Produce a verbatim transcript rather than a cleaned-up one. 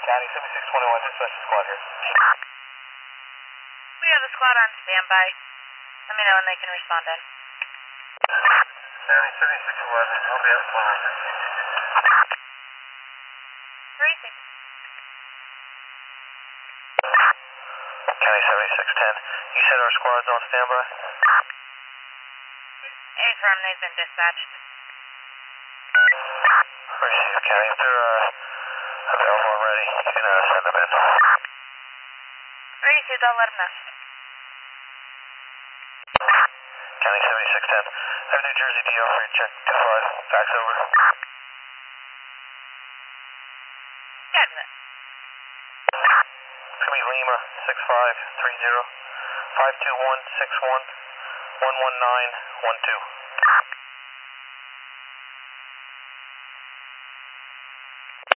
County seventy-six twenty-one, dispatch squad here. We have a squad on standby. Let me know when they can respond in. County seventy-six eleven, I'll be out one hundred. three six. County seventy-six ten, you said our squad's on standby? A-firm, they've been dispatched. Appreciate it, County. If they're uh, available and ready, you can uh, send them in. Ready to, they'll let them know. County seventy-six ten, I have New Jersey D O for you to check two five, fax over. Yeah, do it. It's going to be Lima six five three zero, five two one six one, one one nine one two.